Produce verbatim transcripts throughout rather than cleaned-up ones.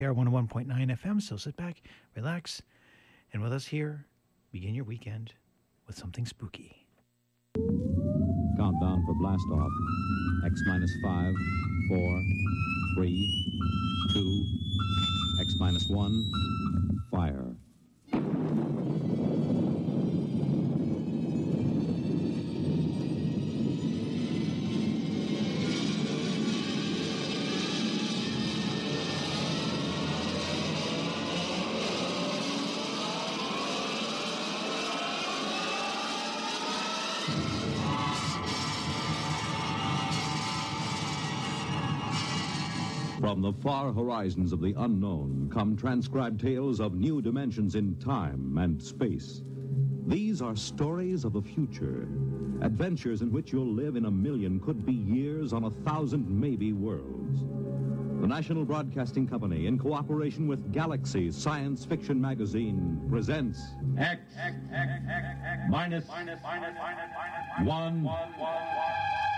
R one oh one point nine F M, so sit back, relax, and with us here, begin your weekend with something spooky. Countdown for blast off. X minus five, four, three, two, X minus one, fire. From the far horizons of the unknown come transcribed tales of new dimensions in time and space. These are stories of the future, adventures in which you'll live in a million could-be years on a thousand maybe worlds. The National Broadcasting Company, in cooperation with Galaxy Science Fiction Magazine, presents X, X, X, X, X minus, minus, minus, minus, minus, one, one, one, one.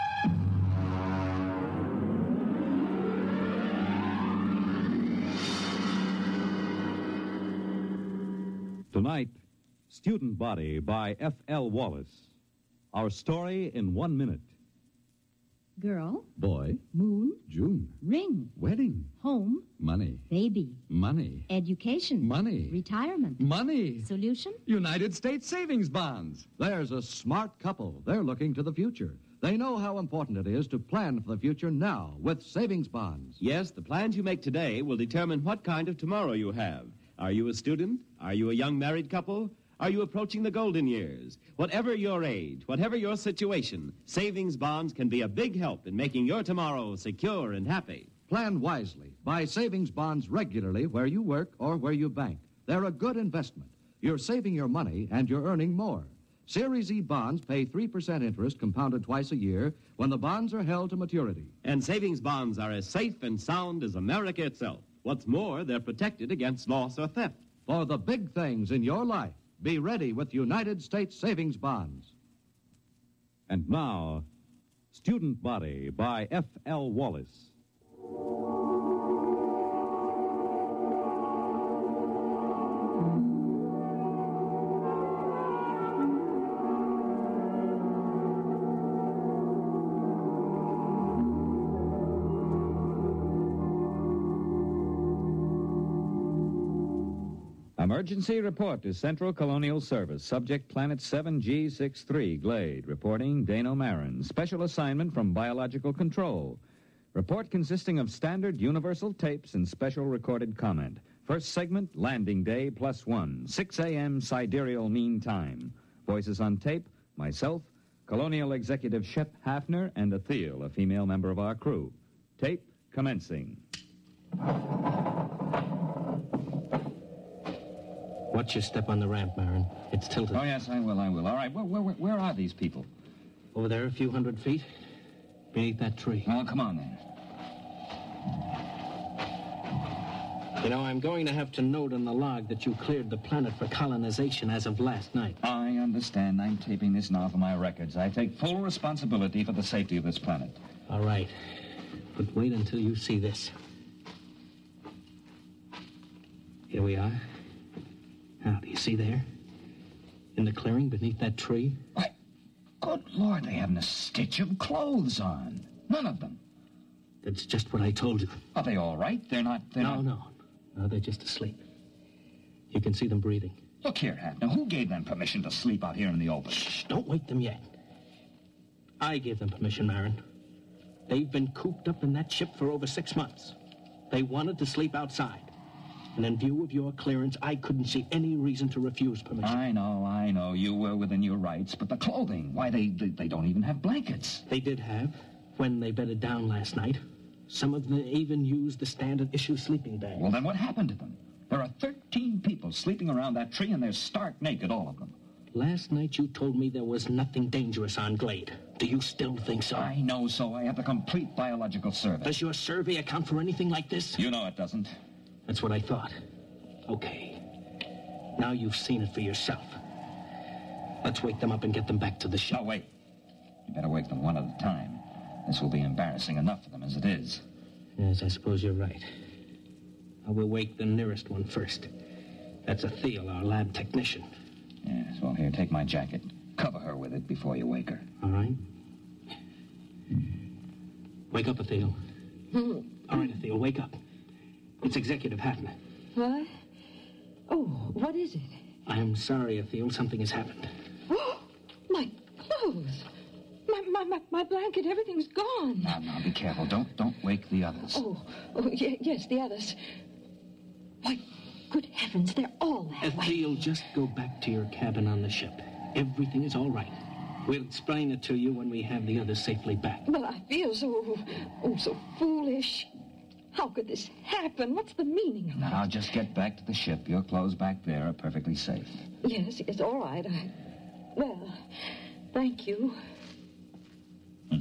Tonight, Student Body by F L Wallace. Our story in one minute. Girl, Boy, moon, June, ring, wedding, home, money, baby, money, education, money, retirement, money, solution. United States savings bonds. There's a smart couple. They're looking to the future. They know how important it is to plan for the future now with savings bonds. Yes, the plans you make today will determine what kind of tomorrow you have. Are you a student? Are you a young married couple? Are you approaching the golden years? Whatever your age, whatever your situation, savings bonds can be a big help in making your tomorrow secure and happy. Plan wisely. Buy savings bonds regularly where you work or where you bank. They're a good investment. You're saving your money and you're earning more. Series E bonds pay three percent interest compounded twice a year when the bonds are held to maturity. And savings bonds are as safe and sound as America itself. What's more, they're protected against loss or theft. For the big things in your life, be ready with United States savings bonds. And now, Student Body by F L Wallace. Emergency report to Central Colonial Service. Subject Planet seven G sixty-three, Glade. Reporting Dano Marin. Special assignment from Biological Control. Report consisting of standard universal tapes and special recorded comment. First segment, landing day plus one. six a.m. sidereal mean time. Voices on tape, myself, Colonial Executive Shep Hafner, and Athel, a female member of our crew. Tape commencing. Watch your step on the ramp, Marin. It's tilted. Oh, yes, I will, I will. All right, where, where, where are these people? Over there, a few hundred feet. Beneath that tree. Oh, come on, then. You know, I'm going to have to note in the log that you cleared the planet for colonization as of last night. I understand. I'm taping this now for my records. I take full responsibility for the safety of this planet. All right. But wait until you see this. Here we are. Now, do you see there? In the clearing beneath that tree? Why, good Lord, they haven't a stitch of clothes on. None of them. That's just what I told you. Are they all right? They're not... They're no, not... no. No, they're just asleep. You can see them breathing. Look here, Hafner. Who gave them permission to sleep out here in the open? Shh, don't wake them yet. I gave them permission, Marin. They've been cooped up in that ship for over six months. They wanted to sleep outside. And in view of your clearance, I couldn't see any reason to refuse permission. I know, I know. You were within your rights. But the clothing, why, they, they, they don't even have blankets. They did have, when they bedded down last night. Some of them even used the standard issue sleeping bag. Well, then what happened to them? There are thirteen people sleeping around that tree, and they're stark naked, all of them. Last night you told me there was nothing dangerous on Glade. Do you still think so? I know so. I have the complete biological survey. Does your survey account for anything like this? You know it doesn't. That's what I thought. Okay. Now you've seen it for yourself. Let's wake them up and get them back to the ship. No, wait. You better wake them one at a time. This will be embarrassing enough for them as it is. Yes, I suppose you're right. I will wake the nearest one first. That's Athel, our lab technician. Yes, well, here, take my jacket. Cover her with it before you wake her. All right. Wake up, Athel. All right, Athel, wake up. It's Executive Hatton. What? Oh, what is it? I am sorry, Athel. Something has happened. Oh, my clothes. My, my, my, my blanket, everything's gone. Now, now, be careful. Don't, don't wake the others. Oh, oh y- yes, the others. Why, good heavens, they're all that way. Athel, just go back to your cabin on the ship. Everything is all right. We'll explain it to you when we have the others safely back. But I feel so, oh, so foolish. How could this happen? What's the meaning of it? Now, just get back to the ship. Your clothes back there are perfectly safe. Yes, it's all right. I, well, thank you. Hmm.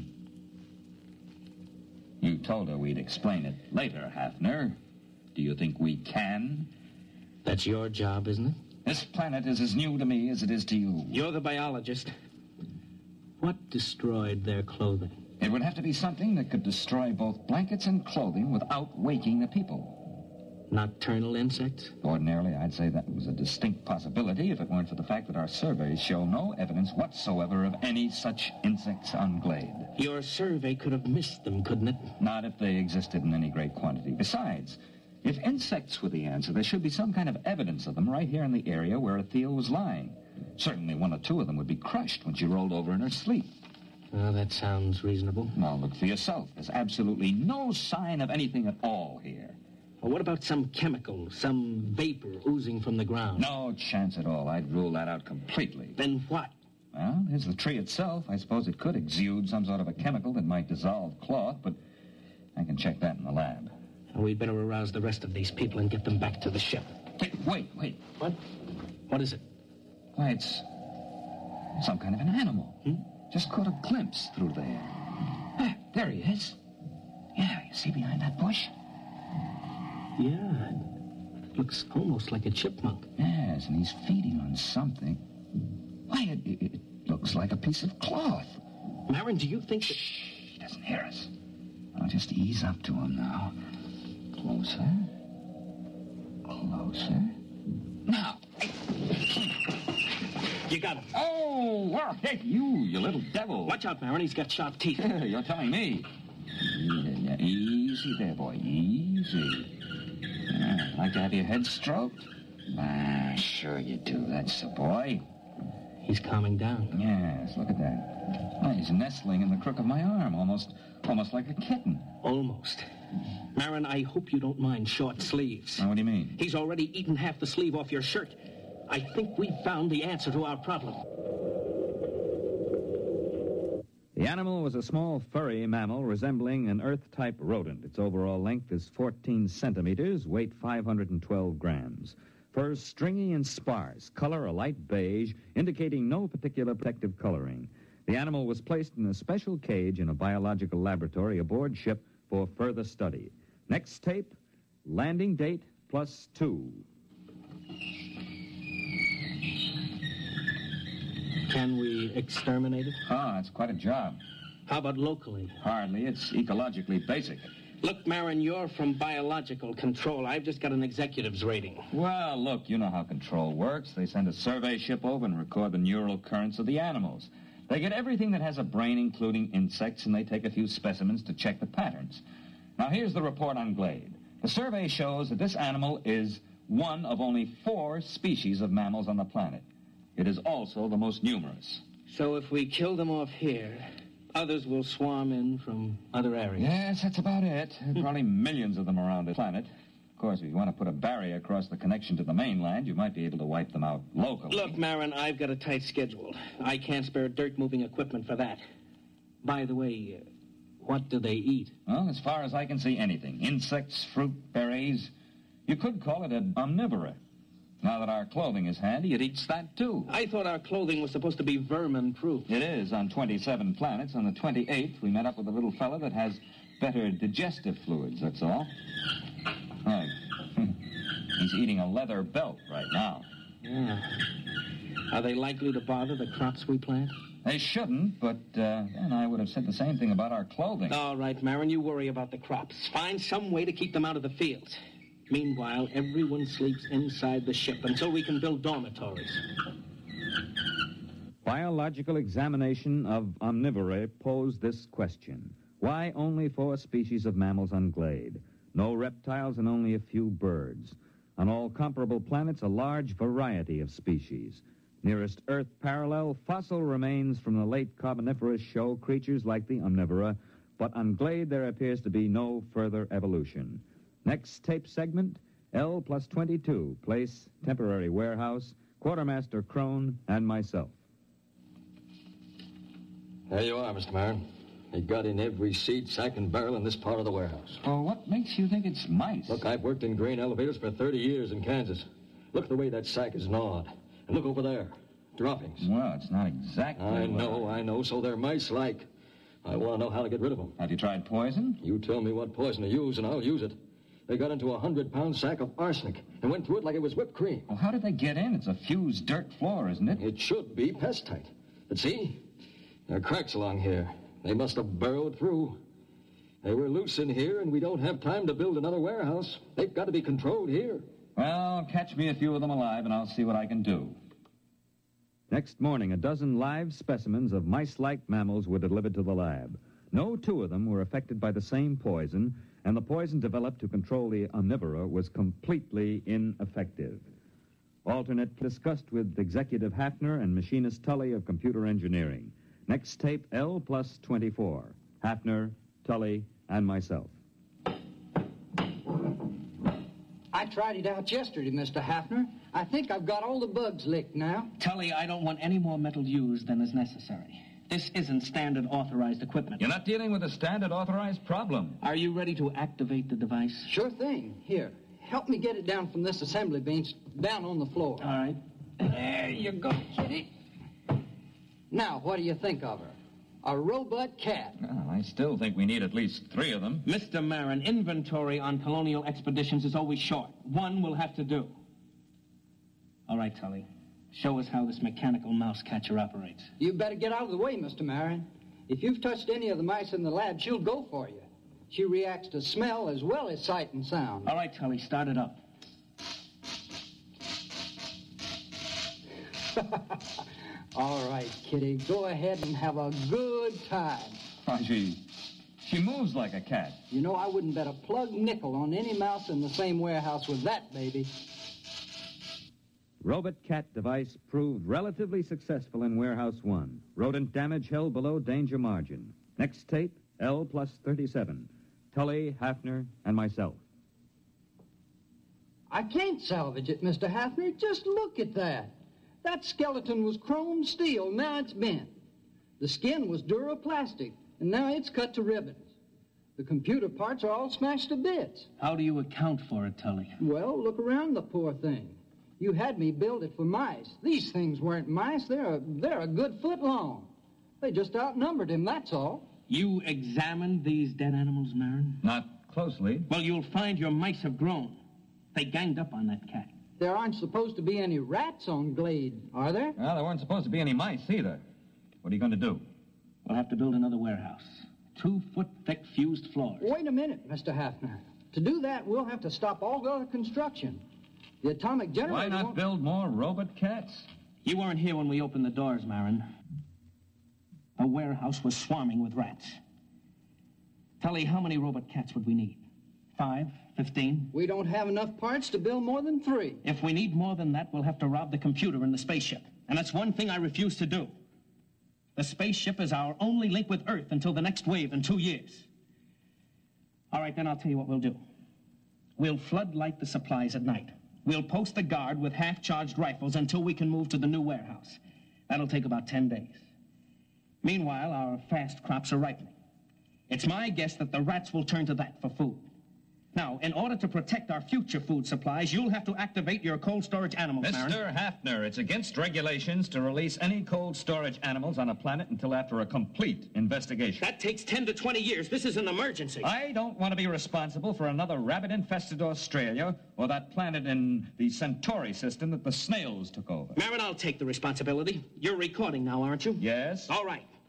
You told her we'd explain it later, Hafner. Do you think we can? That's your job, isn't it? This planet is as new to me as it is to you. You're the biologist. What destroyed their clothing? It would have to be something that could destroy both blankets and clothing without waking the people. Nocturnal insects? Ordinarily, I'd say that was a distinct possibility if it weren't for the fact that our surveys show no evidence whatsoever of any such insects on Glade. Your survey could have missed them, couldn't it? Not if they existed in any great quantity. Besides, if insects were the answer, there should be some kind of evidence of them right here in the area where Athel was lying. Certainly one or two of them would be crushed when she rolled over in her sleep. Well, that sounds reasonable. Now, look for yourself. There's absolutely no sign of anything at all here. Well, what about some chemical, some vapor oozing from the ground? No chance at all. I'd rule that out completely. Then what? Well, there's the tree itself. I suppose it could exude some sort of a chemical that might dissolve cloth, but I can check that in the lab. Well, we'd better arouse the rest of these people and get them back to the ship. Hey, wait, wait. What? What is it? Why, it's some kind of an animal. Hmm? Just caught a glimpse through there. Ah, there he is. Yeah, you see behind that bush? Yeah, it looks almost like a chipmunk. Yes, and he's feeding on something. Why, it, it, it looks like a piece of cloth. Marin, do you think that... Shh, he doesn't hear us. I'll just ease up to him now. Closer. Closer. Now. You got him. Oh, well, hey, you, you little devil. Watch out, Marin. He's got sharp teeth. You're telling me. Yeah, easy there, boy. Easy. Yeah, like to have your head stroked? Ah, sure you do. That's the boy. He's calming down. Yes, look at that. Oh, he's nestling in the crook of my arm, almost, almost like a kitten. Almost. Marin, I hope you don't mind short sleeves. Now, what do you mean? He's already eaten half the sleeve off your shirt. I think we've found the answer to our problem. The animal was a small furry mammal resembling an Earth-type rodent. Its overall length is fourteen centimeters, weight five hundred twelve grams. Fur stringy and sparse, color a light beige, indicating no particular protective coloring. The animal was placed in a special cage in a biological laboratory aboard ship for further study. Next tape, landing date plus two. Can we exterminate it? Ah, it's quite a job. How about locally? Hardly. It's ecologically basic. Look, Marin, you're from biological control. I've just got an executive's rating. Well, look, you know how control works. They send a survey ship over and record the neural currents of the animals. They get everything that has a brain, including insects, and they take a few specimens to check the patterns. Now, here's the report on Glade. The survey shows that this animal is one of only four species of mammals on the planet. It is also the most numerous. So if we kill them off here, others will swarm in from other areas? Yes, that's about it. There are probably millions of them around the planet. Of course, if you want to put a barrier across the connection to the mainland, you might be able to wipe them out locally. Look, Marin, I've got a tight schedule. I can't spare dirt-moving equipment for that. By the way, uh, what do they eat? Well, as far as I can see, anything. Insects, fruit, berries. You could call it an omnivora. Now that our clothing is handy, it eats that, too. I thought our clothing was supposed to be vermin-proof. It is on twenty-seven planets. On the twenty-eighth, we met up with a little fella that has better digestive fluids, that's all. Right. He's eating a leather belt right now. Yeah. Are they likely to bother the crops we plant? They shouldn't, but, uh, and I would have said the same thing about our clothing. All right, Marin, you worry about the crops. Find some way to keep them out of the fields. Meanwhile, everyone sleeps inside the ship until we can build dormitories. Biological examination of omnivora posed this question. Why only four species of mammals on Glade? No reptiles and only a few birds. On all comparable planets, a large variety of species. Nearest Earth parallel, fossil remains from the late Carboniferous show creatures like the omnivora, but on Glade there appears to be no further evolution. Next tape segment, L plus twenty-two, place, temporary warehouse, Quartermaster Crone, and myself. There you are, Mister Marin. They got in every seat, sack, and barrel in this part of the warehouse. Oh, what makes you think it's mice? Look, I've worked in grain elevators for thirty years in Kansas. Look at the way that sack is gnawed. And look over there. Droppings. Well, it's not exactly... I know, I know, so they're mice-like. I want to know how to get rid of them. Have you tried poison? You tell me what poison to use, and I'll use it. They got into a hundred-pound sack of arsenic and went through it like it was whipped cream. Well, how did they get in? It's a fused dirt floor, isn't it? It should be pest-tight. But see, there are cracks along here. They must have burrowed through. They were loose in here, and we don't have time to build another warehouse. They've got to be controlled here. Well, catch me a few of them alive, and I'll see what I can do. Next morning, a dozen live specimens of mice-like mammals were delivered to the lab. No two of them were affected by the same poison, and the poison developed to control the omnivora was completely ineffective. Alternate discussed with Executive Hafner and Machinist Tully of Computer Engineering. Next tape, L plus twenty-four. Hafner, Tully, and myself. I tried it out yesterday, Mister Hafner. I think I've got all the bugs licked now. Tully, I don't want any more metal used than is necessary. This isn't standard authorized equipment. You're not dealing with a standard authorized problem. Are you ready to activate the device? Sure thing. Here, help me get it down from this assembly bench down on the floor. All right. There you go, Kitty. Now, what do you think of her? A robot cat. Well, I still think we need at least three of them. Mister Marin, inventory on colonial expeditions is always short. One will have to do. All right, Tully. Show us how this mechanical mouse catcher operates. You better get out of the way, Mister Marin. If you've touched any of the mice in the lab, she'll go for you. She reacts to smell as well as sight and sound. All right, Tully, start it up. All right, Kitty, go ahead and have a good time. Why, she, she moves like a cat. You know, I wouldn't bet a plug nickel on any mouse in the same warehouse with that baby. Robot cat device proved relatively successful in Warehouse one. Rodent damage held below danger margin. Next tape, L plus thirty-seven. Tully, Hafner, and myself. I can't salvage it, Mister Hafner. Just look at that. That skeleton was chrome steel, now it's bent. The skin was duroplastic, and now it's cut to ribbons. The computer parts are all smashed to bits. How do you account for it, Tully? Well, look around the poor thing. You had me build it for mice. These things weren't mice. They're a, they're a good foot long. They just outnumbered him, that's all. You examined these dead animals, Marin? Not closely. Well, you'll find your mice have grown. They ganged up on that cat. There aren't supposed to be any rats on Glade, are there? Well, there weren't supposed to be any mice either. What are you going to do? We'll have to build another warehouse. Two-foot-thick fused floors. Wait a minute, Mister Hafner. To do that, we'll have to stop all other construction. The atomic generator... Why not won't... build more robot cats? You weren't here when we opened the doors, Marin. The warehouse was swarming with rats. Tully, how many robot cats would we need? Five? Fifteen? We don't have enough parts to build more than three. If we need more than that, we'll have to rob the computer in the spaceship. And that's one thing I refuse to do. The spaceship is our only link with Earth until the next wave in two years. All right, then I'll tell you what we'll do. We'll floodlight the supplies at night. We'll post a guard with half-charged rifles until we can move to the new warehouse. That'll take about ten days. Meanwhile, our fast crops are ripening. It's my guess that the rats will turn to that for food. Now, in order to protect our future food supplies, you'll have to activate your cold storage animals, Marin. Mister Hafner, it's against regulations to release any cold storage animals on a planet until after a complete investigation. That takes ten to twenty years. This is an emergency. I don't want to be responsible for another rabbit-infested Australia or that planet in the Centauri system that the snails took over. Marin, I'll take the responsibility. You're recording now, aren't you? Yes. All right.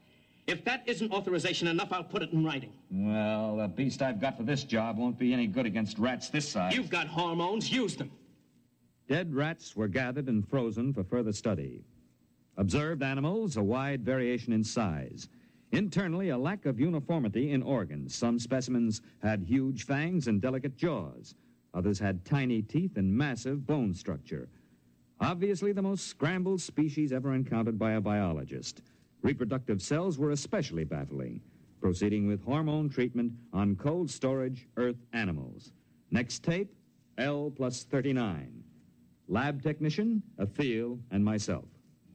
If that isn't authorization enough, I'll put it in writing. Well, the beast I've got for this job won't be any good against rats this size. You've got hormones. Use them. Dead rats were gathered and frozen for further study. Observed animals, a wide variation in size. Internally, a lack of uniformity in organs. Some specimens had huge fangs and delicate jaws. Others had tiny teeth and massive bone structure. Obviously, the most scrambled species ever encountered by a biologist. Reproductive cells were especially baffling. Proceeding with hormone treatment on cold storage Earth animals. Next tape, L plus thirty-nine. Lab technician, Atheel, and myself.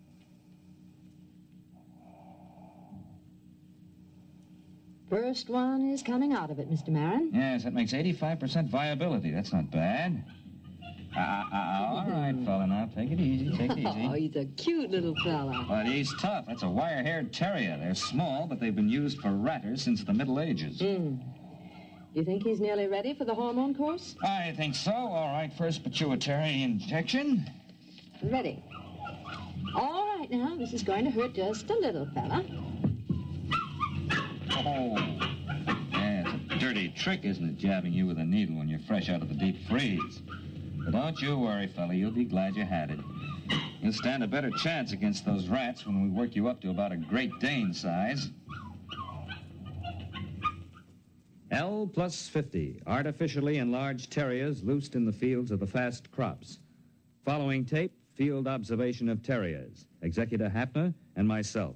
First one is coming out of it, Mister Marin. Yes, that makes eighty-five percent viability. That's not bad. Uh, uh, all right, fella, now take it easy, take it easy. Oh, he's a cute little fella. But he's tough. That's a wire-haired terrier. They're small, but they've been used for ratters since the Middle Ages. Hmm. You think he's nearly ready for the hormone course? I think so. All right, first pituitary injection. Ready. All right, now, this is going to hurt just a little, fella. Oh. Yeah, it's a dirty trick, isn't it, jabbing you with a needle when you're fresh out of the deep freeze? But don't you worry, fella. You'll be glad you had it. You'll stand a better chance against those rats when we work you up to about a Great Dane size. L plus fifty, artificially enlarged terriers loosed in the fields of the fast crops. Following tape, field observation of terriers. Executor Hafner and myself.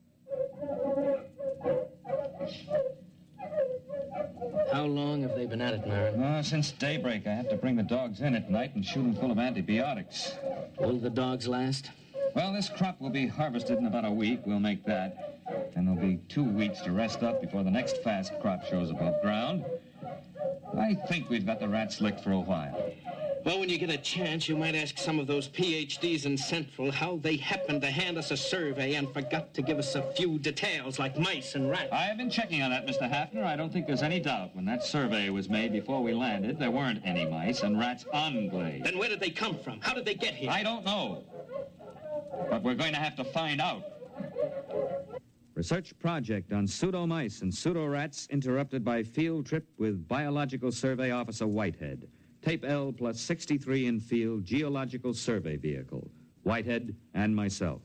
How long have they been at it, Marin? Oh, since daybreak. I have to bring the dogs in at night and shoot them full of antibiotics. Will the dogs last? Well, this crop will be harvested in about a week. We'll make that. And there'll be two weeks to rest up before the next fast crop shows above ground. I think we've got the rats licked for a while. Well, when you get a chance, you might ask some of those P H Ds in Central how they happened to hand us a survey and forgot to give us a few details like mice and rats. I have been checking on that, Mister Hafner. I don't think there's any doubt. When that survey was made before we landed, there weren't any mice and rats on Glade. Then where did they come from? How did they get here? I don't know. But we're going to have to find out. Research project on pseudo-mice and pseudo-rats interrupted by field trip with Biological Survey Officer Whitehead. Tape L plus sixty-three in field geological survey vehicle. Whitehead and myself.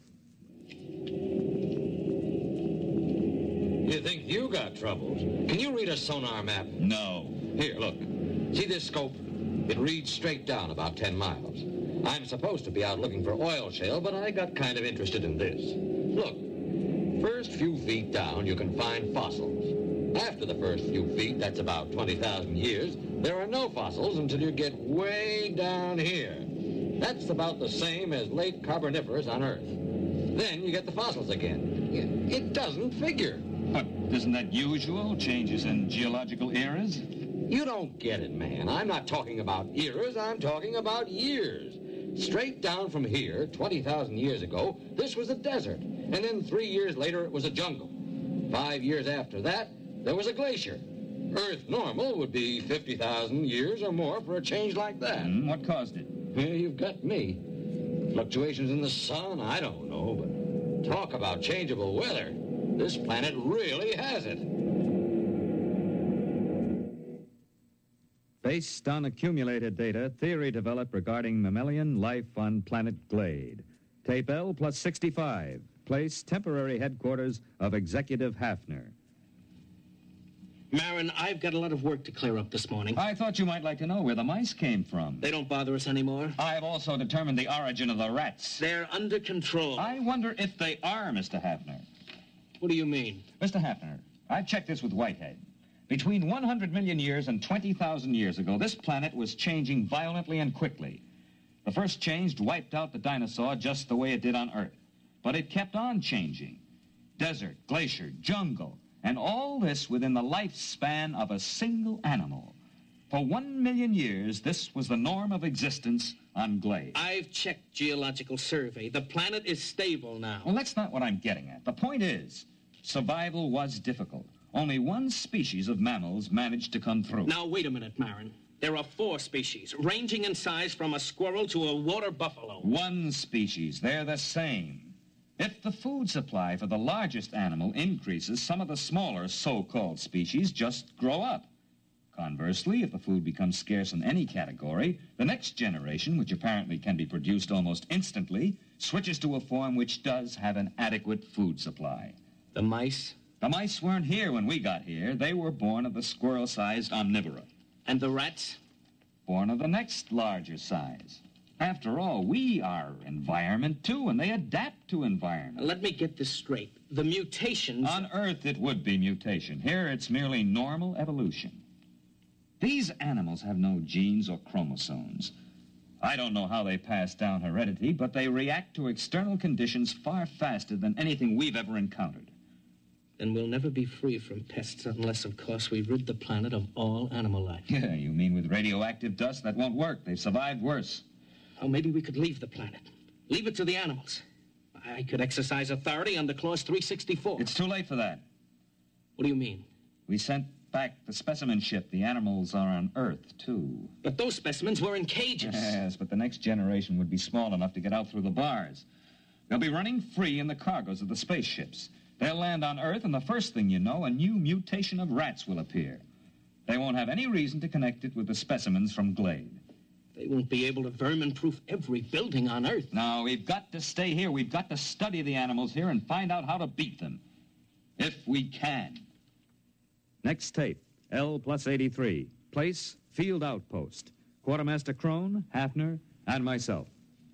You think you got troubles? Can you read a sonar map? No. Here, look. See this scope? It reads straight down about ten miles. I'm supposed to be out looking for oil shale, but I got kind of interested in this. Look, first few feet down, you can find fossils. After the first few feet, that's about twenty thousand years, there are no fossils until you get way down here. That's about the same as late Carboniferous on Earth. Then you get the fossils again. It doesn't figure. But isn't that usual? Changes in geological eras? You don't get it, man. I'm not talking about eras. I'm talking about years. Straight down from here, twenty thousand years ago, this was a desert. And then three years later, it was a jungle. Five years after that, there was a glacier. Earth normal would be fifty thousand years or more for a change like that. Mm, what caused it? Well, you've got me. Fluctuations in the sun, I don't know, but talk about changeable weather. This planet really has it. Based on accumulated data, theory developed regarding mammalian life on planet Glade. Tape L plus sixty-five. Place temporary headquarters of Executive Hafner. Marin, I've got a lot of work to clear up this morning. I thought you might like to know where the mice came from. They don't bother us anymore. I've also determined the origin of the rats. They're under control. I wonder if they are, Mister Hafner. What do you mean? Mister Hafner, I've checked this with Whitehead. Between one hundred million years and twenty thousand years ago, this planet was changing violently and quickly. The first change wiped out the dinosaur just the way it did on Earth. But it kept on changing. Desert, glacier, jungle, and all this within the lifespan of a single animal. For one million years, this was the norm of existence on Glade. I've checked Geological Survey. The planet is stable now. Well, that's not what I'm getting at. The point is, survival was difficult. Only one species of mammals managed to come through. Now, wait a minute, Marin. There are four species, ranging in size from a squirrel to a water buffalo. One species. They're the same. If the food supply for the largest animal increases, some of the smaller so-called species just grow up. Conversely, if the food becomes scarce in any category, the next generation, which apparently can be produced almost instantly, switches to a form which does have an adequate food supply. The mice? The mice weren't here when we got here. They were born of the squirrel-sized omnivora. And the rats? Born of the next larger size. After all, we are environment, too, and they adapt to environment. Let me get this straight. The mutations... On Earth, it would be mutation. Here, it's merely normal evolution. These animals have no genes or chromosomes. I don't know how they pass down heredity, but they react to external conditions far faster than anything we've ever encountered. Then we'll never be free from pests unless, of course, we rid the planet of all animal life. Yeah, you mean with radioactive dust? That won't work. They've survived worse. Oh, maybe we could leave the planet. Leave it to the animals. I could exercise authority under Clause three sixty-four. It's too late for that. What do you mean? We sent back the specimen ship. The animals are on Earth, too. But those specimens were in cages. Yes, but the next generation would be small enough to get out through the bars. They'll be running free in the cargoes of the spaceships. They'll land on Earth, and the first thing you know, a new mutation of rats will appear. They won't have any reason to connect it with the specimens from Glade. They won't be able to vermin-proof every building on Earth. No, we've got to stay here. We've got to study the animals here and find out how to beat them. If we can. Next tape, L plus eighty-three. Place, Field Outpost. Quartermaster Crone, Hafner, and myself.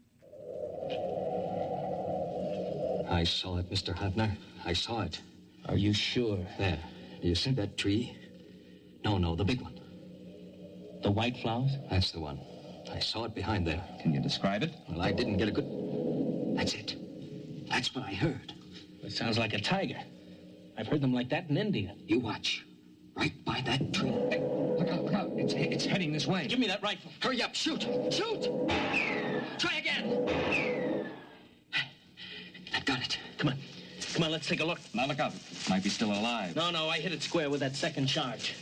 I saw it, Mister Hafner. I saw it. Are you sure? There. Do you see that tree? No, no, the big one. The white flowers? That's the one. I saw it behind there. Can you describe it? Well, I didn't get a good... That's it. That's what I heard. It sounds like a tiger. I've heard them like that in India. You watch. Right by that tree. Hey, look out, look out. It's, it's heading this way. Give me that rifle. Hurry up. Shoot. Shoot. Try again. I've got it. Come on. Come on, let's take a look. Now look out. It might be still alive. No, no, I hit it square with that second charge.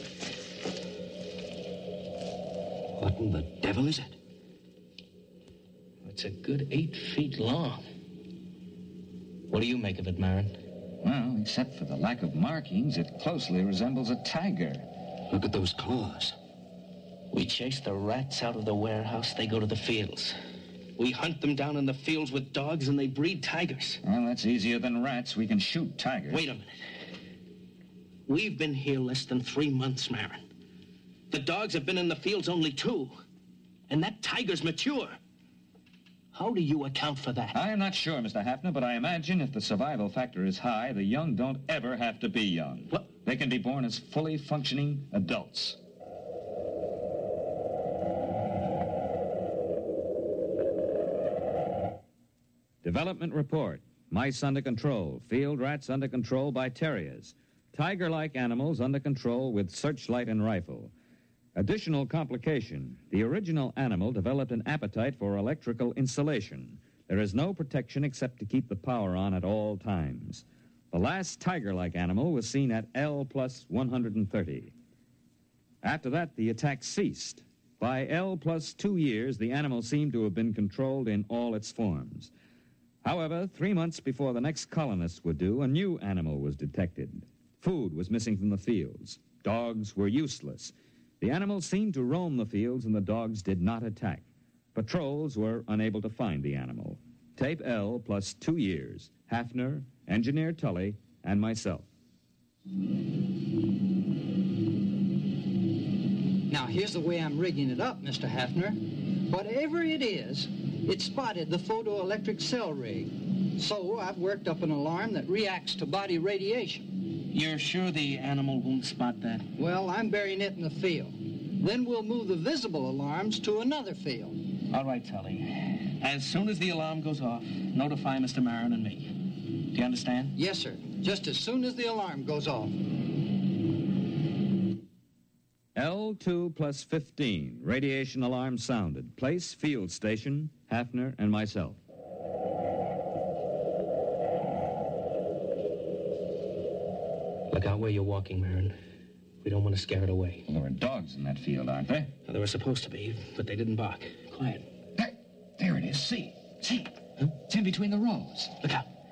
What in the devil is it? It's a good eight feet long. What do you make of it, Marin? Well, except for the lack of markings, it closely resembles a tiger. Look at those claws. We chase the rats out of the warehouse, they go to the fields. We hunt them down in the fields with dogs, and they breed tigers. Well, that's easier than rats. We can shoot tigers. Wait a minute. We've been here less than three months, Marin. The dogs have been in the fields only two. And that tiger's mature. How do you account for that? I'm not sure, Mister Hafner, but I imagine if the survival factor is high, the young don't ever have to be young. What? They can be born as fully functioning adults. Development report. Mice under control. Field rats under control by terriers. Tiger-like animals under control with searchlight and rifle. Additional complication. The original animal developed an appetite for electrical insulation. There is no protection except to keep the power on at all times. The last tiger-like animal was seen at L plus one hundred thirty. After that, the attack ceased. By L plus two years, the animal seemed to have been controlled in all its forms. However, three months before the next colonists were due, a new animal was detected. Food was missing from the fields. Dogs were useless. The animals seemed to roam the fields, and the dogs did not attack. Patrols were unable to find the animal. Tape L plus two years. Hafner, Engineer Tully, and myself. Now, here's the way I'm rigging it up, Mister Hafner. Whatever it is, it spotted the photoelectric cell rig. So I've worked up an alarm that reacts to body radiation. You're sure the animal won't spot that? Well, I'm burying it in the field. Then we'll move the visible alarms to another field. All right, Tully. As soon as the alarm goes off, notify Mister Marin and me. Do you understand? Yes, sir. Just as soon as the alarm goes off. L two plus fifteen. Radiation alarm sounded. Place, field station, Hafner and myself. Look out where you're walking, Marin. We don't want to scare it away. Well, there are dogs in that field, aren't there? Well, there were supposed to be, but they didn't bark. Quiet. Hey, there it is. See. See. Huh? It's in between the rows. Look out.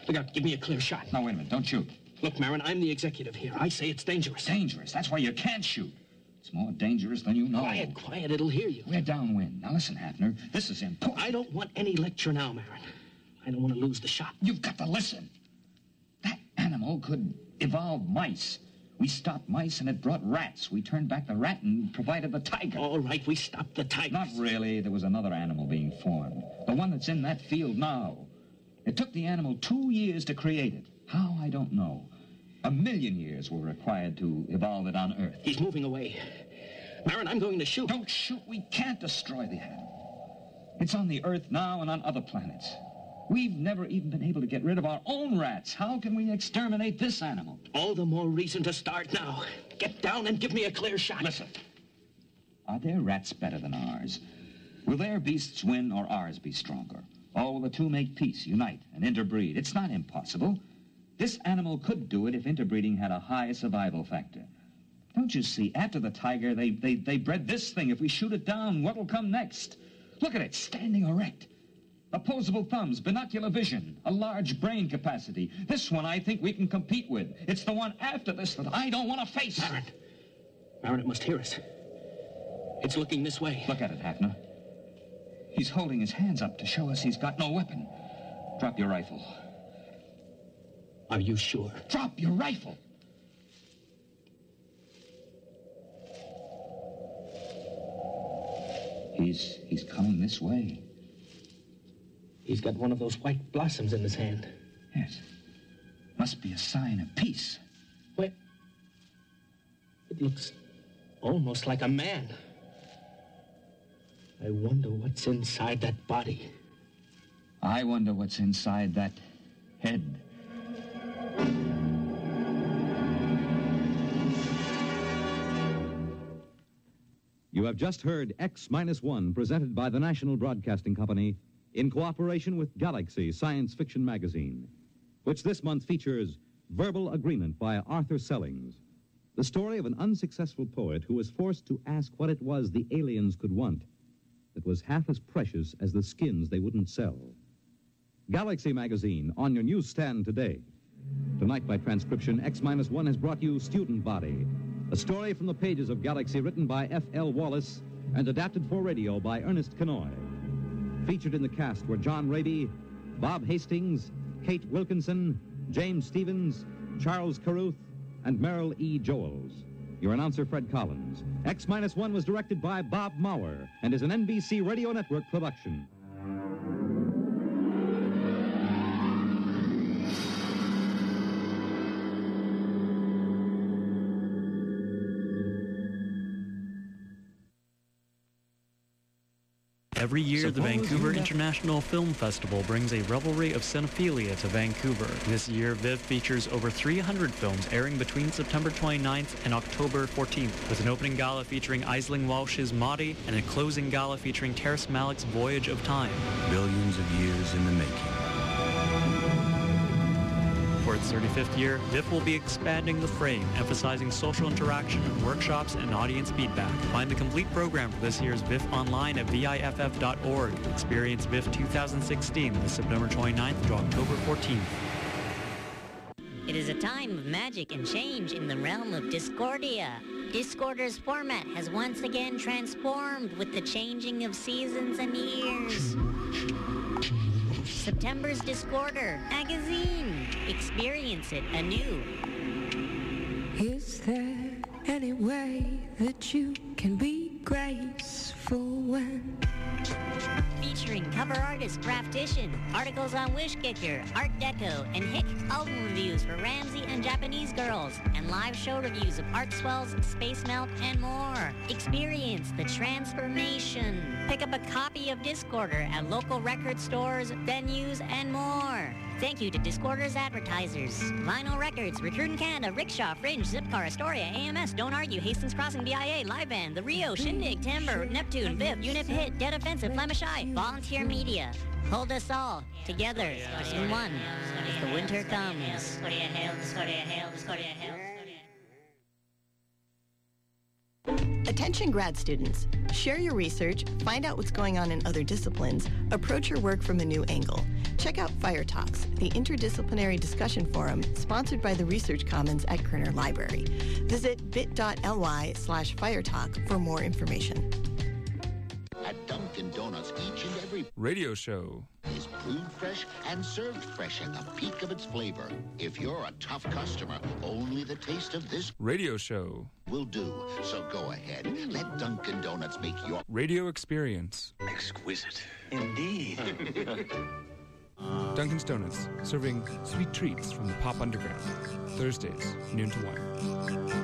Look out, give me a clear shot. No, wait a minute. Don't shoot. Look, Marin, I'm the executive here. I say it's dangerous. Dangerous? That's why you can't shoot. It's more dangerous than you know. Quiet, quiet. It'll hear you. We're downwind. Now listen, Hafner. This is important. I don't want any lecture now, Marin. I don't want to lose the shot. You've got to listen. That animal could evolve mice. We stopped mice and it brought rats. We turned back the rat and provided the tiger. All right, we stopped the tiger. Not really. There was another animal being formed. The one that's in that field now. It took the animal two years to create it. How, I don't know. A million years were required to evolve it on Earth. He's moving away. Marin, I'm going to shoot. Don't shoot. We can't destroy the animal. It's on the Earth now and on other planets. We've never even been able to get rid of our own rats. How can we exterminate this animal? All the more reason to start now. Get down and give me a clear shot. Listen. Are their rats better than ours? Will their beasts win or ours be stronger? Or will the two make peace, unite, and interbreed? It's not impossible. This animal could do it if interbreeding had a high survival factor. Don't you see? After the tiger, they, they, they bred this thing. If we shoot it down, what'll come next? Look at it, standing erect. Opposable thumbs, binocular vision, a large brain capacity. This one I think we can compete with. It's the one after this that I don't want to face. Marin. Marin, it must hear us. It's looking this way. Look at it, Hafner. He's holding his hands up to show us he's got no weapon. Drop your rifle. Are you sure? Drop your rifle. He's, he's coming this way. He's got one of those white blossoms in his hand. Yes. Must be a sign of peace. What? It looks almost like a man. I wonder what's inside that body. I wonder what's inside that head. You have just heard X Minus One, presented by the National Broadcasting Company in cooperation with Galaxy Science Fiction Magazine, which this month features Verbal Agreement by Arthur Sellings, the story of an unsuccessful poet who was forced to ask what it was the aliens could want that was half as precious as the skins they wouldn't sell. Galaxy Magazine, on your newsstand today. Tonight, by transcription, X Minus One has brought you Student Body, a story from the pages of Galaxy written by F L Wallace and adapted for radio by Ernest Kenoy. Featured in the cast were John Raby, Bob Hastings, Kate Wilkinson, James Stevens, Charles Carruth, and Merrill E. Joels. Your announcer, Fred Collins. X Minus One was directed by Bob Maurer and is an N B C Radio Network production. Every year, the Vancouver International Film Festival brings a revelry of cinephilia to Vancouver. This year, Viv features over three hundred films airing between September twenty-ninth and October fourteenth, with an opening gala featuring Aisling Walsh's Maudie and a closing gala featuring Terrace Malick's Voyage of Time. Billions of years in the making. For its thirty-fifth year, V I F will be expanding the frame, emphasizing social interaction, workshops, and audience feedback. Find the complete program for this year's V I F online at V I F F dot org. Experience V I F two thousand sixteen, this September twenty-ninth to October fourteenth. It is a time of magic and change in the realm of Discordia. Discorder's format has once again transformed with the changing of seasons and years. September's Discorder magazine. Experience it anew. Is there any way that you can be graceful when... Featuring cover artist Craftition, articles on Wishkicker, Art Deco, and Hick album reviews for Ramsey and Japanese Girls, and live show reviews of Art Swells, Space Melt, and more. Experience the transformation. Pick up a copy of Discorder at local record stores, venues, and more. Thank you to Discorder's advertisers. Vinyl Records, Recruiting Canada, Rickshaw, Fringe, Zipcar, Astoria, A M S, Don't Argue, Hastings Crossing, B I A, Live Band, The Rio, Shindig, Timber, Neptune, V I F, Unif Hit, Dead Offensive, Flemish Eye, Volunteer Media. Hold us all together in one as the winter comes. Discordia Hail, Discordia Hail, Discordia Hail. Attention grad students, share your research, find out what's going on in other disciplines, approach your work from a new angle. Check out Fire Talks, the interdisciplinary discussion forum sponsored by the Research Commons at Kerner Library. Visit bit.ly slash firetalk for more information. At Dunkin' Donuts, each and every radio show is brewed fresh and served fresh at the peak of its flavor. If you're a tough customer, only the taste of this radio show will do. So go ahead, let Dunkin' Donuts make your radio experience exquisite. Indeed. Dunkin's Donuts, serving sweet treats from the pop underground. Thursdays, noon to one.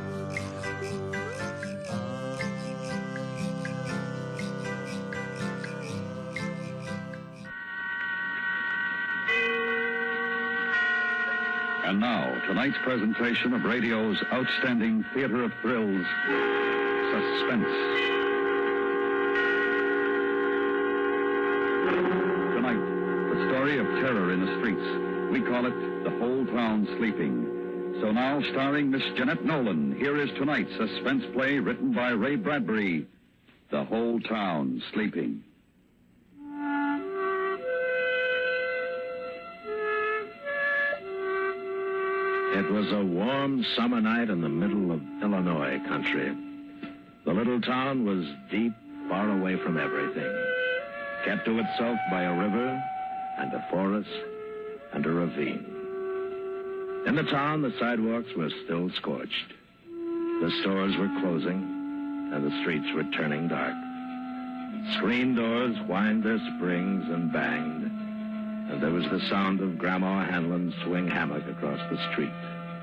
And now, tonight's presentation of radio's outstanding theater of thrills, Suspense. Tonight, the story of terror in the streets. We call it The Whole Town Sleeping. So now, starring Miss Jeanette Nolan, here is tonight's suspense play written by Ray Bradbury, The Whole Town Sleeping. It was a warm summer night in the middle of Illinois country. The little town was deep, far away from everything, kept to itself by a river and a forest and a ravine. In the town, the sidewalks were still scorched. The stores were closing, and the streets were turning dark. Screen doors whined their springs and banged, and there was the sound of Grandma Hanlon's swing hammock across the street.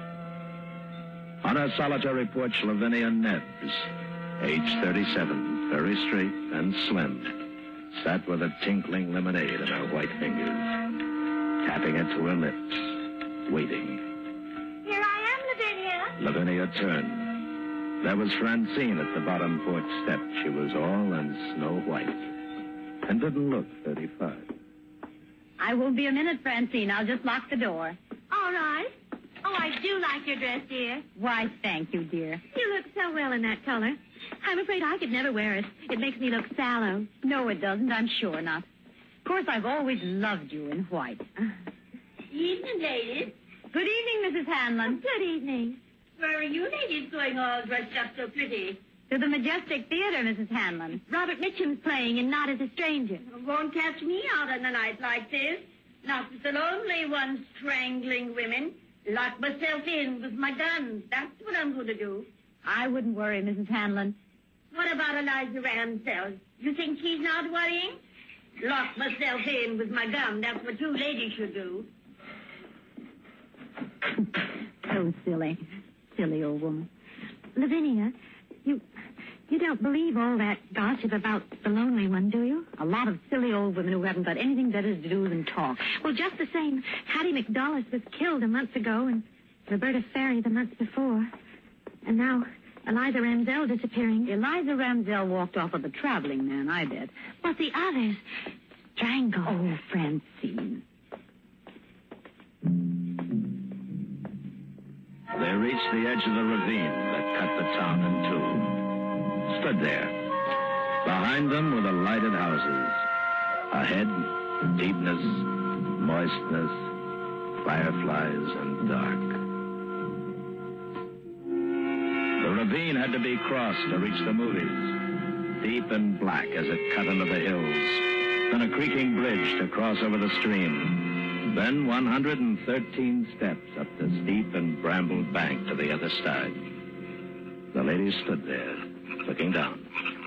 On her solitary porch, Lavinia Nebbs, age thirty-seven, very straight and slim, sat with a tinkling lemonade in her white fingers, tapping it to her lips, waiting. Here I am, Lavinia. Lavinia turned. There was Francine at the bottom porch step. She was all in snow white and didn't look thirty-five. I won't be a minute, Francine. I'll just lock the door. All right. Oh, I do like your dress, dear. Why, thank you, dear. You look so well in that color. I'm afraid I could never wear it. It makes me look sallow. No, it doesn't. I'm sure not. Of course, I've always loved you in white. Evening, ladies. Good evening, Missus Hanlon. Good evening. Where are you ladies going all dressed up so pretty? To the Majestic Theater, Missus Hanlon. Robert Mitchum's playing in Not as a Stranger. Won't catch me out on a night like this. Not with the lonely one strangling women. Lock myself in with my gun. That's what I'm going to do. I wouldn't worry, Missus Hanlon. What about Eliza Ramsell? You think she's not worrying? Lock myself in with my gun. That's what you ladies should do. So silly. Silly old woman. Lavinia, you... You don't believe all that gossip about the lonely one, do you? A lot of silly old women who haven't got anything better to do than talk. Well, just the same, Hattie McDullis was killed a month ago and Roberta Ferry the month before. And now Eliza Ramsell disappearing. Eliza Ramsell walked off with a traveling man, I bet. But the others, strangled. Oh, Francine. They reached the edge of the ravine that cut the town in two. Stood there. Behind them were the lighted houses. Ahead, deepness, moistness, fireflies, and dark. The ravine had to be crossed to reach the movies, deep and black as it cut into the hills. Then a creaking bridge to cross over the stream. Then one hundred thirteen steps up the steep and brambled bank to the other side. The lady stood there, looking down.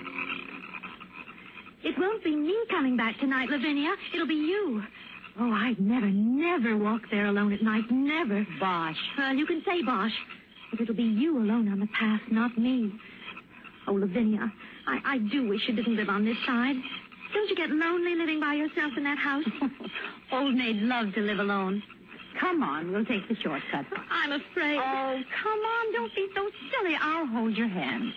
It won't be me coming back tonight, Lavinia. It'll be you. Oh, I'd never, never walk there alone at night. Never. Bosh. Well, you can say bosh. But it'll be you alone on the path, not me. Oh, Lavinia, I, I do wish you didn't live on this side. Don't you get lonely living by yourself in that house? Old maids love to live alone. Come on, we'll take the shortcut. I'm afraid. Oh, come on, don't be so silly. I'll hold your hand.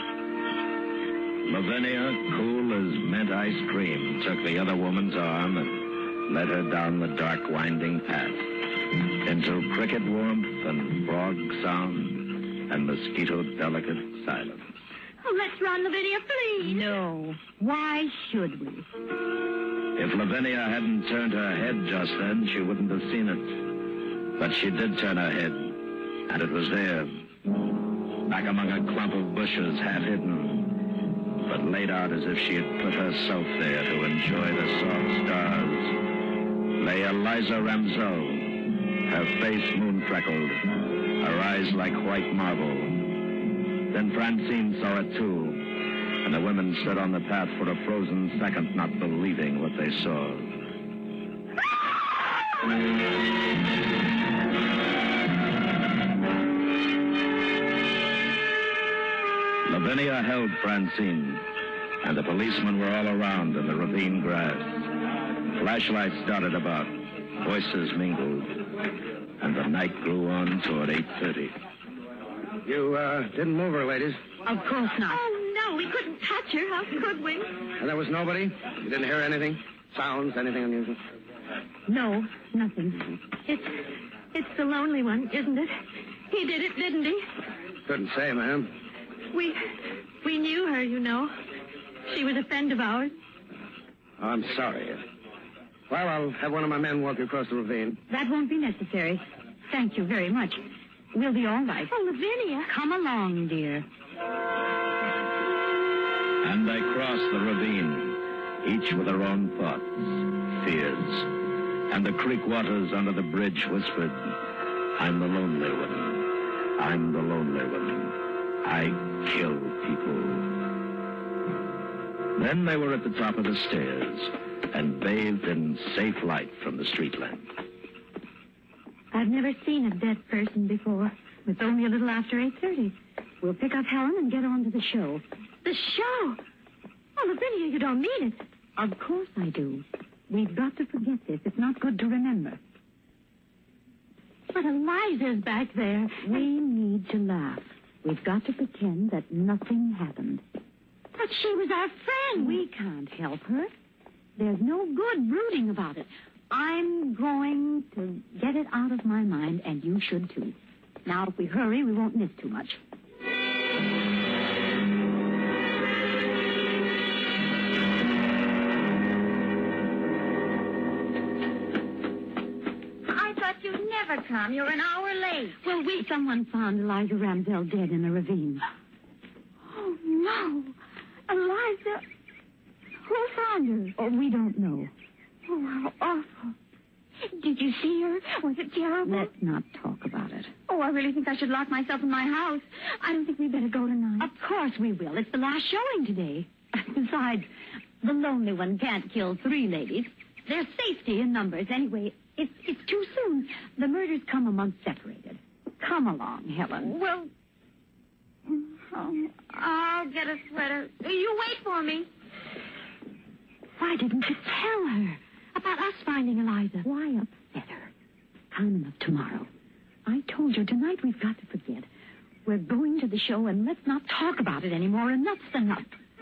Lavinia, cool as mint ice cream, took the other woman's arm and led her down the dark, winding path into cricket warmth and frog sound and mosquito-delicate silence. Oh, let's run, Lavinia, please. No. Why should we? If Lavinia hadn't turned her head just then, she wouldn't have seen it. But she did turn her head, and it was there, back among a clump of bushes, half hidden, but laid out as if she had put herself there to enjoy the soft stars, lay Eliza Ramsell, her face moon-freckled, her eyes like white marble. Then Francine saw it too, and the women stood on the path for a frozen second, not believing what they saw. Lavinia held Francine, and the policemen were all around in the ravine grass. Flashlights dotted about, voices mingled, and the night grew on toward eight thirty. You, uh, didn't move her, ladies. Of course not. Oh, no, we couldn't touch her. How could we? And there was nobody? You didn't hear anything? Sounds, anything unusual? No, nothing. It's, it's the lonely one, isn't it? He did it, didn't he? Couldn't say, ma'am. We, we knew her, you know. She was a friend of ours. Oh, I'm sorry. Well, I'll have one of my men walk you across the ravine. That won't be necessary. Thank you very much. We'll be all right. Oh, Lavinia. Come along, dear. And they crossed the ravine, each with their own thoughts, fears. And the creek waters under the bridge whispered, I'm the lonely one. I'm the lonely one. I kill people. Then they were at the top of the stairs and bathed in safe light from the street lamp. I've never seen a dead person before. It's only a little after eight thirty. We'll pick up Helen and get on to the show. The show? Oh, Lavinia, you don't mean it. Of course I do. We've got to forget this. It's not good to remember. But Eliza's back there. We need to laugh. We've got to pretend that nothing happened. But she was our friend. We can't help her. There's no good brooding about it. I'm going to get it out of my mind, and you should too. Now, if we hurry, we won't miss too much. I thought you'd never come. You're an hour late. Well, we... Someone found Eliza Ramsell dead in a ravine. Oh, no. Eliza... Who found her? Oh, we don't know. Oh, how awful. Did you see her? Was it terrible? Let's not talk about it. Oh, I really think I should lock myself in my house. I don't think we better go tonight. Of course we will. It's the last showing today. Besides, the lonely one can't kill three ladies. There's safety in numbers. Anyway, it's, it's too soon. The murders come a month separated. Come along, Helen. Well, oh, I'll get a sweater. You wait for me. Why didn't you tell her about us finding Eliza? Why upset her? Time enough tomorrow. I told you tonight we've got to forget. We're going to the show, and let's not talk about it anymore. Enough's enough.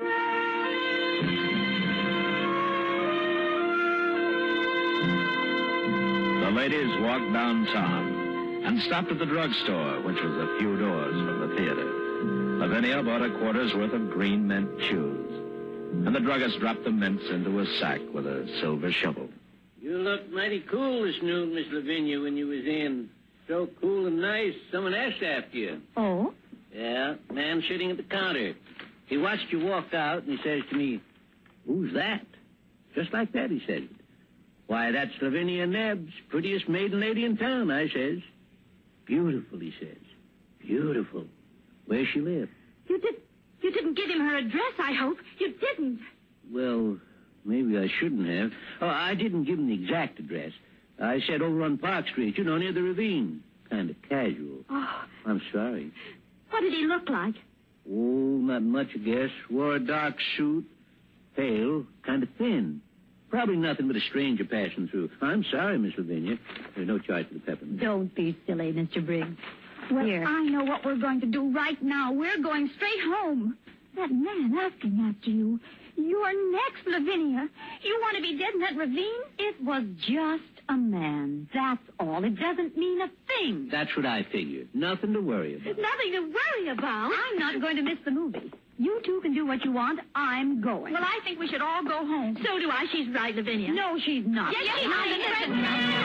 The ladies walked downtown and stopped at the drugstore, which was a few doors from the theater. Lavinia bought a quarter's worth of green mint shoes, and the druggist dropped the mints into a sack with a silver shovel. You looked mighty cool this noon, Miss Lavinia, when you was in. So cool and nice, someone asked after you. Oh? Yeah, man sitting at the counter. He watched you walk out, and he says to me, "Who's that?" Just like that, he says. "Why, that's Lavinia Nebbs, prettiest maiden lady in town," I says. "Beautiful," he says. "Beautiful. Where she live?" You did... You didn't give him her address, I hope. You didn't. Well, maybe I shouldn't have. Oh, I didn't give him the exact address. I said over on Park Street, you know, near the ravine. Kind of casual. Oh. I'm sorry. What did he look like? Oh, not much, I guess. Wore a dark suit. Pale. Kind of thin. Probably nothing but a stranger passing through. I'm sorry, Miss Lavinia. There's no charge for the peppermint. Don't be silly, Mister Briggs. Well, Here. I know what we're going to do right now. We're going straight home. That man asking after you. You're next, Lavinia. You want to be dead in that ravine? It was just a man. That's all. It doesn't mean a thing. That's what I figured. Nothing to worry about. Nothing to worry about. I'm not going to miss the movie. You two can do what you want. I'm going. Well, I think we should all go home. So do I. She's right, Lavinia. No, she's not. Yes, she Now, is. listen.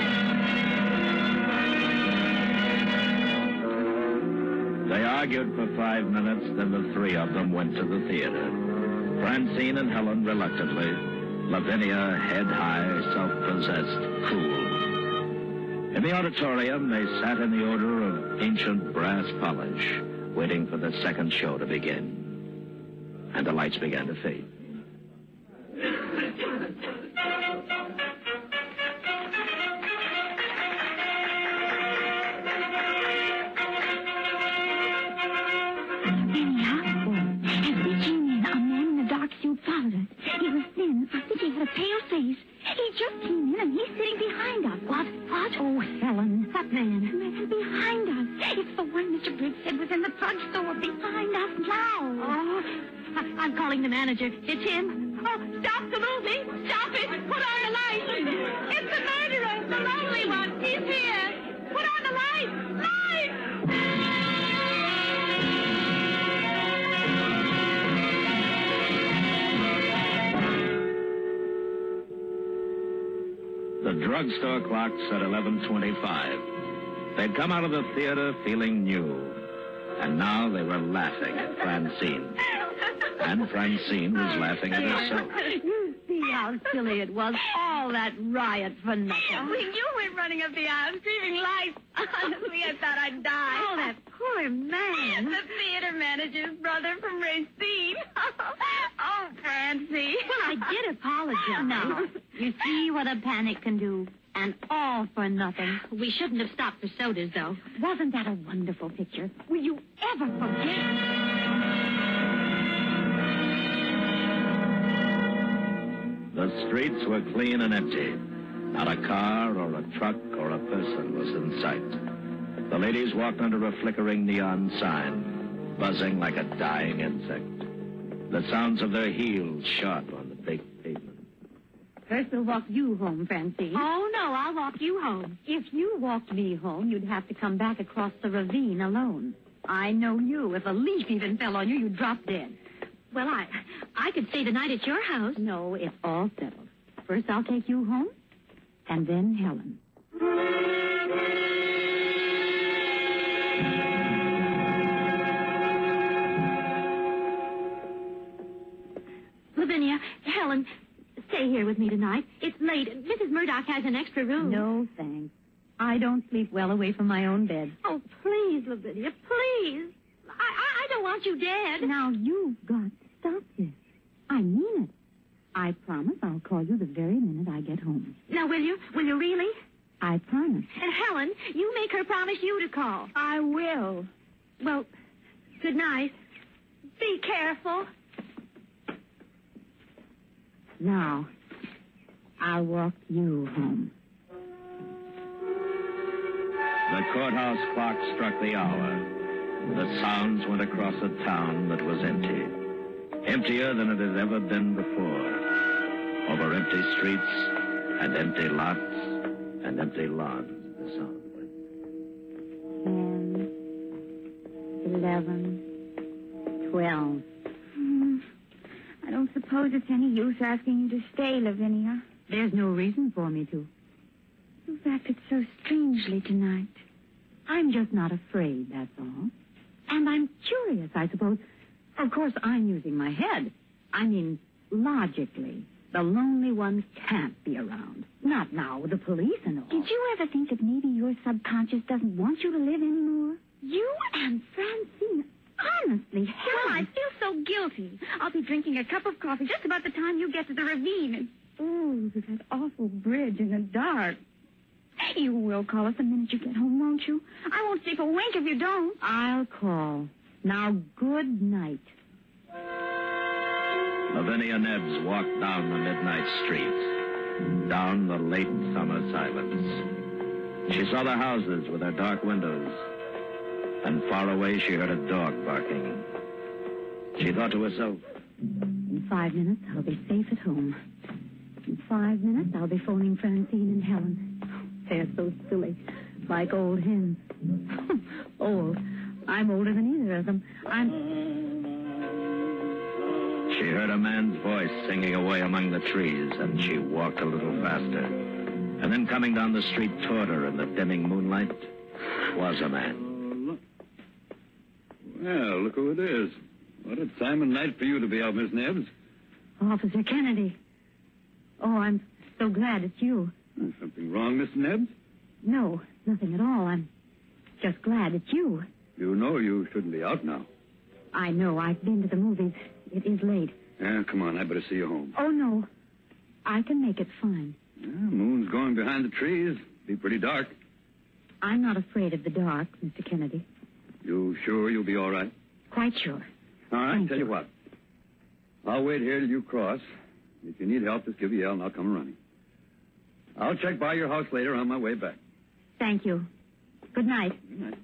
They argued for five minutes, then the three of them went to the theater. Francine and Helen reluctantly. Lavinia, head high, self-possessed, cool. In the auditorium, they sat in the order of ancient brass polish, waiting for the second show to begin. And the lights began to fade. It's him. Oh, stop the movie. Stop it. Put on the light. It's the murderer, the lonely one. He's here. Put on the light. Light! The drugstore clock said eleven twenty-five. They'd come out of the theater feeling new. And now they were laughing at Francine. And Francine was laughing at herself. You see how silly it was. All that riot for nothing. We you went running up the aisle screaming life. Honestly, I thought I'd die. Oh, that poor man. The theater manager's brother from Racine. Oh, Francie. Well, I did apologize. No. You see what a panic can do. And all for nothing. We shouldn't have stopped for sodas, though. Wasn't that a wonderful picture? Will you ever forget? The streets were clean and empty. Not a car or a truck or a person was in sight. The ladies walked under a flickering neon sign, buzzing like a dying insect. The sounds of their heels shot on the baked pavement. First, we'll walk you home, Francine. Oh, no, I'll walk you home. If you walked me home, you'd have to come back across the ravine alone. I know you. If a leaf even fell on you, you'd drop dead. Well, I I could stay the night at your house. No, it's all settled. First, I'll take you home, and then Helen. Lavinia, Helen, stay here with me tonight. It's late. Missus Murdoch has an extra room. No, thanks. I don't sleep well away from my own bed. Oh, please, Lavinia, please. I, I, I don't want you dead. Now, you've got to stop this. I mean it. I promise I'll call you the very minute I get home. Now, will you? Will you really? I promise. And Helen, you make her promise you to call. I will. Well, good night. Be careful. Now, I'll walk you home. The courthouse clock struck the hour. The sounds went across a town that was empty. Emptier than it had ever been before. Over empty streets and empty lots and empty lawns, the sound went. Ten, eleven, twelve. Mm, I don't suppose it's any use asking you to stay, Lavinia. There's no reason for me to. You've acted so strangely tonight. I'm just not afraid, that's all. And I'm curious, I suppose. Of course, I'm using my head. I mean, logically. The lonely one can't be around. Not now with the police and all. Did you ever think that maybe your subconscious doesn't want you to live anymore? You and Francine, honestly, Helen. Well, I feel so guilty. I'll be drinking a cup of coffee just about the time you get to the ravine. And, oh, that awful bridge in the dark. You will call us the minute you get home, won't you? I won't sleep a wink if you don't. I'll call. Now, good night. Lavinia Nebbs walked down the midnight street, down the late summer silence. She saw the houses with their dark windows, and far away she heard a dog barking. She thought to herself, in five minutes, I'll be safe at home. In five minutes, I'll be phoning Francine and Helen. They're so silly, like old hens. Old. I'm older than either of them. I'm... She heard a man's voice singing away among the trees, and she walked a little faster. And then coming down the street toward her in the dimming moonlight was a man. Well, look who it is. What a time of night for you to be out, Miss Nebbs. Officer Kennedy. Oh, I'm so glad it's you. Is something wrong, Miss Nebbs? No, nothing at all. I'm just glad it's you. You know you shouldn't be out now. I know. I've been to the movies. It is late. Yeah, come on. I better see you home. Oh, no. I can make it fine. Yeah, moon's going behind the trees. Be pretty dark. I'm not afraid of the dark, Mister Kennedy. You sure you'll be all right? Quite sure. All right, Thank tell you. you what. I'll wait here till you cross. If you need help, just give a yell and I'll come running. I'll check by your house later on my way back. Thank you. Good night. Good night.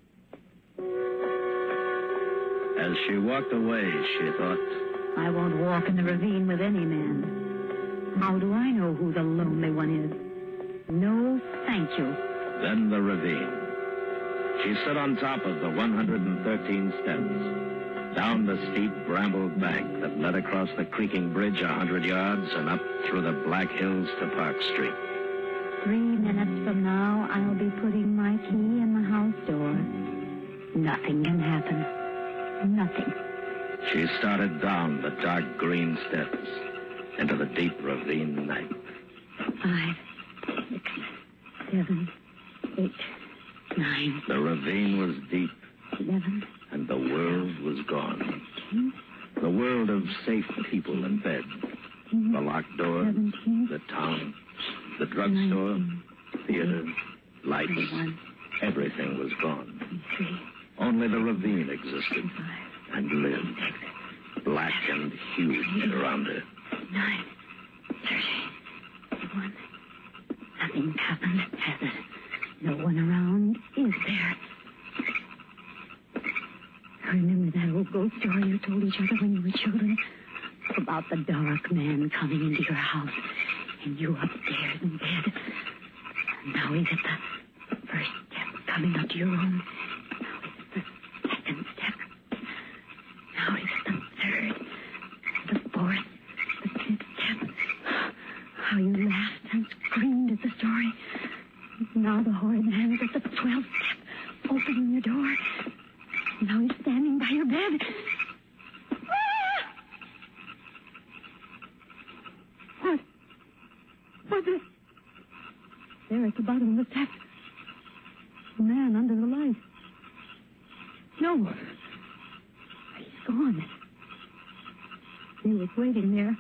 As she walked away, she thought, I won't walk in the ravine with any man. How do I know who the lonely one is? No, thank you. Then the ravine. She stood on top of the one hundred thirteen steps, down the steep brambled bank that led across the creaking bridge a hundred yards and up through the Black Hills to Park Street. Three minutes from now, I'll be putting my key in the house door. Nothing can happen. Nothing. She started down the dark green steps into the deep ravine night. Five, six, seven, eight, nine. The ravine was deep. Eleven. And the world was gone. Ten. The world of safe people in bed. Ten, the locked door. Seventeen, the town. The drugstore. Theater. Lights. Everything was gone. Three. Only the ravine existed and lived, black and huge around her. Nine, thirty, one. Nothing happened, has it? No one around, is there? Remember that old ghost story you told each other when you were children? About the dark man coming into your house and you upstairs in bed. And now he's at the first step coming up to your room. Now he's at the third, the fourth, the fifth step. How you laughed and screamed at the story. Now the horrid man's at the twelfth step, opening your door. Now he's standing by your bed. What? What's it? There at the bottom of the steps. The man under the light. No. Gone. He was waiting there.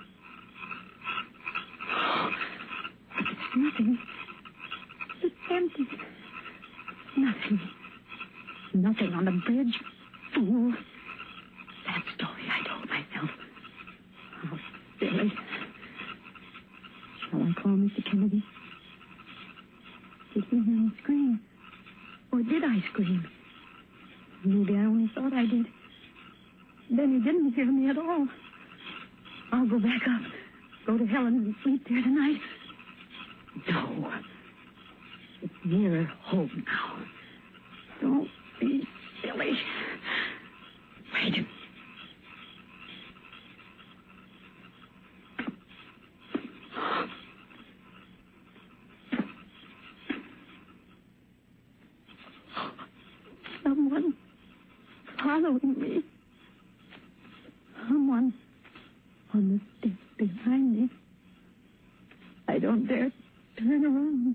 But there's nothing. It's empty. Nothing. Nothing on the bridge. Fool. That story I told myself. How silly. Shall I call Mister Kennedy? Did he hear me scream? Or did I scream? Maybe I only thought I did. Then he didn't hear me at all. I'll go back up. Go to Helen's and sleep there tonight. No. It's nearer home now. Don't be silly. Wait. Someone following me. Someone on the steps behind me. I don't dare turn around.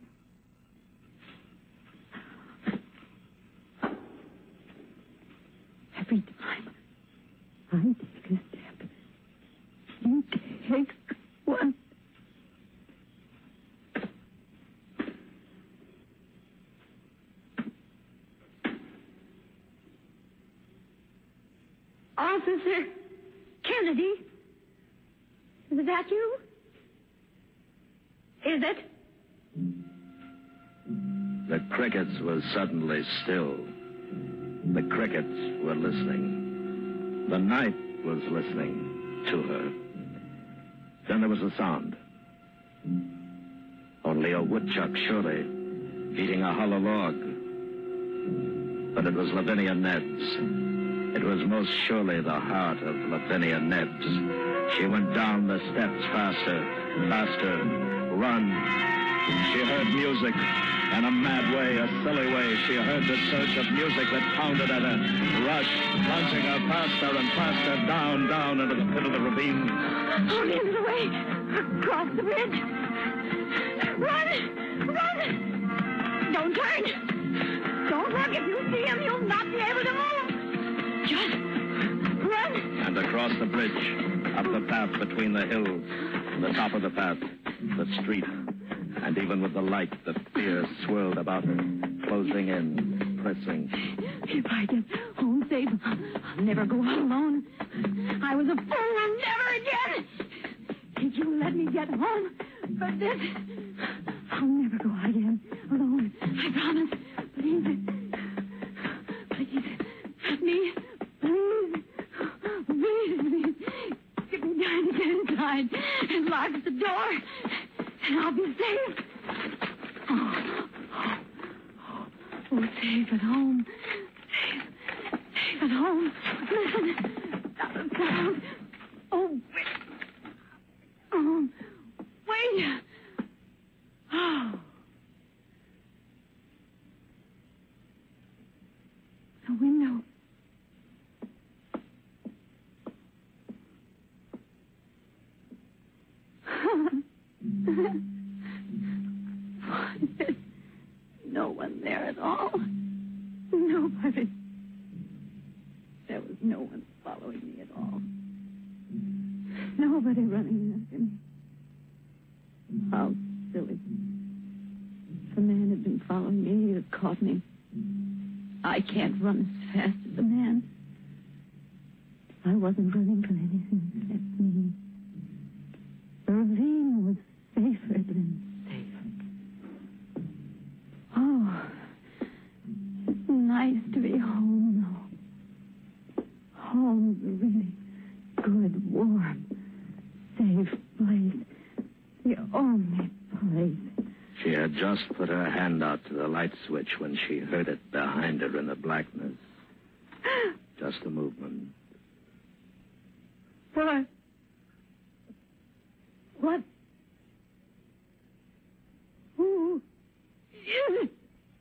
Every time I take a step, you take one. Officer Kennedy? Is that you? Is it? The crickets were suddenly still. The crickets were listening. The night was listening to her. Then there was a sound. Only a woodchuck, surely, beating a hollow log. But it was Lavinia Nebbs. It was most surely the heart of Lavinia Nebbs. She went down the steps faster, faster, run. She heard music, in a mad way, a silly way. She heard the surge of music that pounded at her, rush, plunging her faster and faster, down, down into the pit of the ravine. Oh, the end of the way. Across the bridge. Run! Run! Don't turn! Don't look. If you see him, you'll not be able to move. Just run! And across the bridge, up the path between the hills, the top of the path, the street. And even with the light, the fear swirled about her, closing in, pressing. If I get home safe, I'll never go out alone. I was a fool, never again. If you let me get home, but this, I'll never go out again alone. I promise. Please, please, let me, please, please, please, give me time to get inside and lock the door. And I'll be safe. Oh, oh, oh, safe at home. Safe, safe at home. Listen, not a sound. Oh, wait. Oh, wait. Oh. The window. There's no one there at all. Nobody. There was no one following me at all. Nobody running after me. How silly. If a man had been following me, he'd have caught me. I can't run as fast as a man. I wasn't running from anything except me. The ravine was safer than safe. Oh, it's nice to be home, though. Home's a really good, warm, safe place. The only place. She had just put her hand out to the light switch when she heard it behind her in the blackness. Just a movement. What? What? Who is it?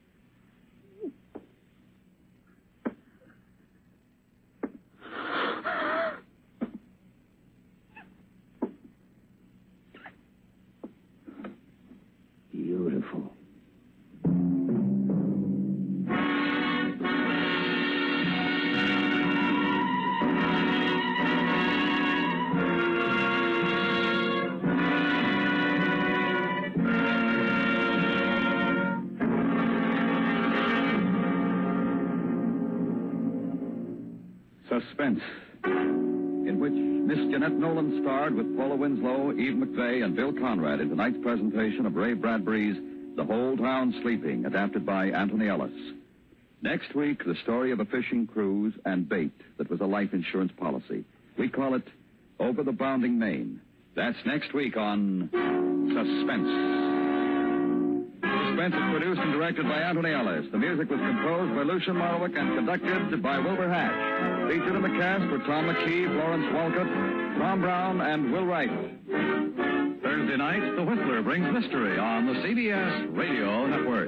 Beautiful. Suspense, in which Miss Jeanette Nolan starred with Paula Winslow, Eve McVeigh, and Bill Conrad in tonight's presentation of Ray Bradbury's The Whole Town Sleeping, adapted by Anthony Ellis. Next week, the story of a fishing cruise and bait that was a life insurance policy. We call it Over the Bounding Main. That's next week on Suspense. Suspense is produced and directed by Anthony Ellis. The music was composed by Lucian Marwick and conducted by Wilbur Hatch. Featured in the cast were Tom McKee, Florence Walcott, Tom Brown, and Will Wright. Thursday night, The Whistler brings mystery on the C B S Radio Network.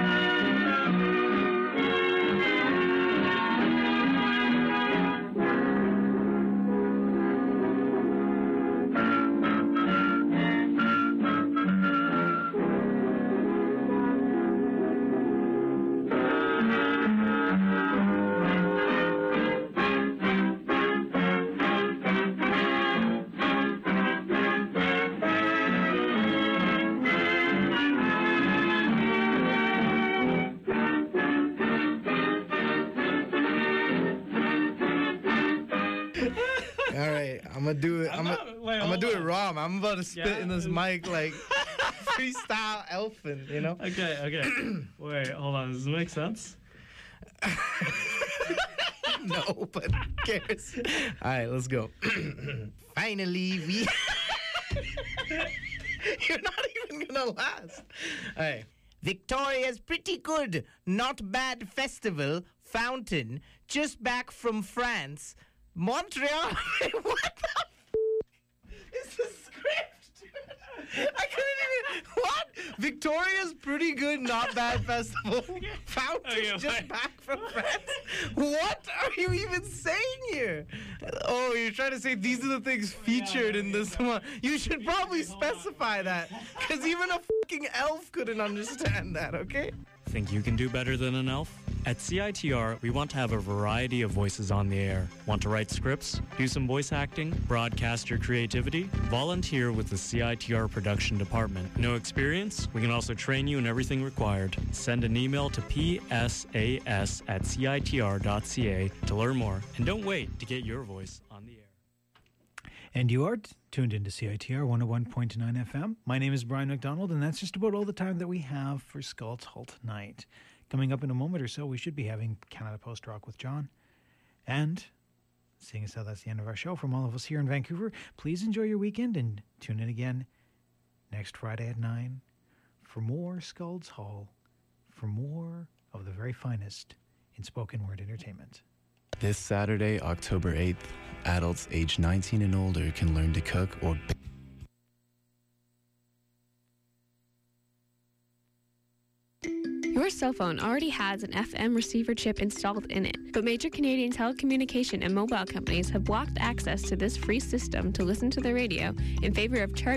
I'm gonna do it. I'm, not, gonna, wait, I'm gonna do on. it wrong. I'm about to spit Yeah? in this mic like freestyle elfin, you know? Okay, okay. Wait, hold on. Does this make sense? No, but who cares? All right, let's go. Finally, we... You're not even gonna last. All right. Victoria's pretty good, not bad festival, fountain, just back from France. Montreal. What the f- I couldn't even. What? Victoria's Pretty Good Not Bad Festival. Fountains Okay, just wait. back from France. What are you even saying here? Oh, you're trying to say these are the things featured in this one. You should probably specify that, because even a fucking elf couldn't understand that, okay? Think you can do better than an elf? At C I T R, we want to have a variety of voices on the air. Want to write scripts? Do some voice acting? Broadcast your creativity? Volunteer with the C I T R production department. No experience? We can also train you in everything required. Send an email to p s a s at c i t r dot c a to learn more. And don't wait to get your voice on the air. And you are t- tuned into C I T R one oh one point nine F M. My name is Brian McDonald, and that's just about all the time that we have for Skulls Hall tonight. Coming up in a moment or so, we should be having Canada Post Rock with John. And seeing as how that's the end of our show, from all of us here in Vancouver, please enjoy your weekend and tune in again next Friday at nine for more Skulls Hall, for more of the very finest in spoken word entertainment. This Saturday, October eighth, adults age nineteen and older can learn to cook or bake. Your cell phone already has an F M receiver chip installed in it, but major Canadian telecommunication and mobile companies have blocked access to this free system to listen to the radio in favor of charging